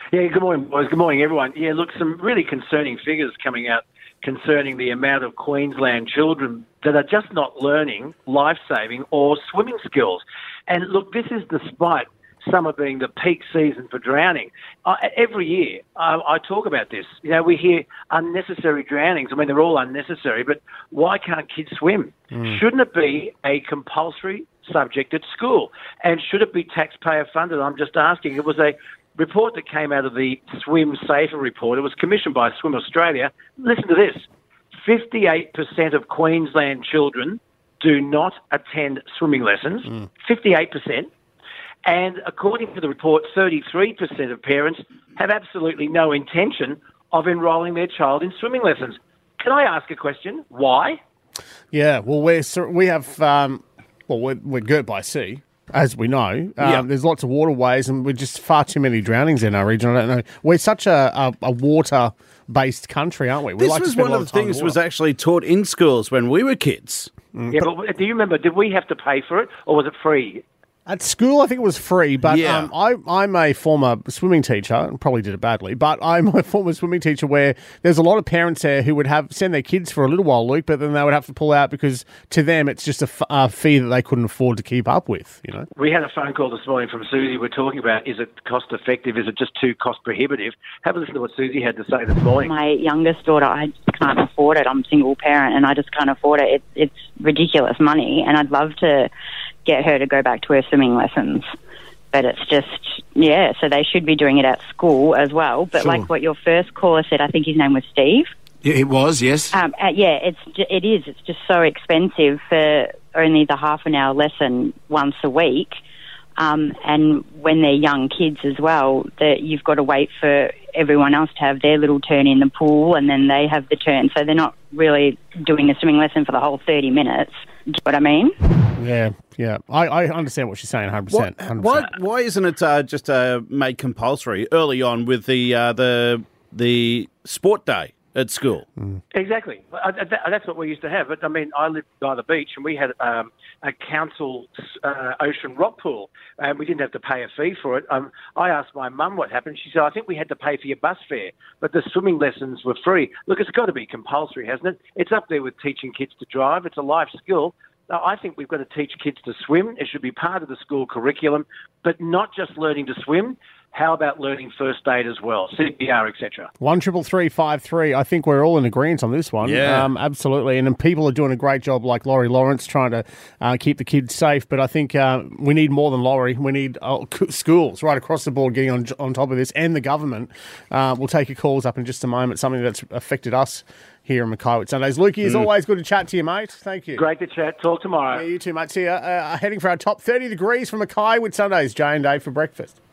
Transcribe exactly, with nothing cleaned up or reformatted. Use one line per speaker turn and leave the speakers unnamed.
Yeah, good morning, boys. Good morning, everyone. Yeah, look, some really concerning figures coming out concerning the amount of Queensland children that are just not learning life-saving or swimming skills. And look, this is despite summer being the peak season for drowning. Uh, every year, I, I talk about this. You know, we hear unnecessary drownings. I mean, they're all unnecessary, but why can't kids swim? Mm. Shouldn't it be a compulsory subject at school? And should it be taxpayer funded? I'm just asking. It was a report that came out of the Swim Safer report. It was commissioned by Swim Australia. Listen to this. fifty-eight percent of Queensland children do not attend swimming lessons. Mm. fifty-eight percent. And according to the report, thirty-three percent of parents have absolutely no intention of enrolling their child in swimming lessons. Can I ask a question? Why?
Yeah, well, we're, we have, um, well, we're, we're girt by sea, as we know. Um, yeah. There's lots of waterways, and we're just far too many drownings in our region. I don't know. We're such a, a, a water-based country, aren't we? we
this
like
was
to
one of the things that was actually taught in schools when we were kids.
Mm. Yeah, but, but do you remember, did we have to pay for it, or was it free?
At school, I think it was free, but
yeah.
um, I, I'm a former swimming teacher, and probably did it badly, but I'm a former swimming teacher where there's a lot of parents there who would have send their kids for a little while, Luke, but then they would have to pull out because to them it's just a, f- a fee that they couldn't afford to keep up with, you know.
We had a phone call this morning from Susie. We're talking about, is it cost effective? Is it just too cost prohibitive? Have a listen to what Susie had to say this morning.
My youngest daughter, I just can't afford it. I'm a single parent and I just can't afford it. it. It's ridiculous money, and I'd love to get her to go back to her swimming lessons. But it's just, yeah, so they should be doing it at school as well. But
sure.
like what your first caller said, I think his name was Steve.
Yeah, it was, yes.
Um, uh, yeah, it's it is. It's just so expensive for only the half an hour lesson once a week. Um, and when they're young kids as well, that you've got to wait for everyone else to have their little turn in the pool, and then they have the turn. So they're not really doing a swimming lesson for the whole thirty minutes. Do you know what I mean?
Yeah, yeah. I, I understand what she's saying one hundred percent. one hundred percent.
Why, why isn't it uh, just uh, made compulsory early on with the uh, the the sport day at school?
Mm.
Exactly. That's what we used to have. But I mean, I lived by the beach, and we had um, a council uh, ocean rock pool, and we didn't have to pay a fee for it. Um, I asked my mum what happened. She said, I think we had to pay for your bus fare, but the swimming lessons were free. Look, it's got to be compulsory, hasn't it? It's up there with teaching kids to drive. It's a life skill. I think we've got to teach kids to swim. It should be part of the school curriculum, but not just learning to swim. How about learning first aid as well, C P R, et cetera?
One triple three five three. I think we're all in agreement on this one.
Yeah,
um, absolutely. And, and people are doing a great job, like Laurie Lawrence, trying to uh, keep the kids safe. But I think uh, we need more than Laurie. We need uh, schools right across the board getting on on top of this, and the government. Uh, we'll take your calls up in just a moment. Something that's affected us here in Mackay Sundays. Lukey, it's mm. always good to chat to you, mate. Thank you.
Great to chat. Talk tomorrow.
Yeah, you too, mate. See you. Uh, heading for our top thirty degrees from Mackay with Sundays. Jay and Dave for breakfast.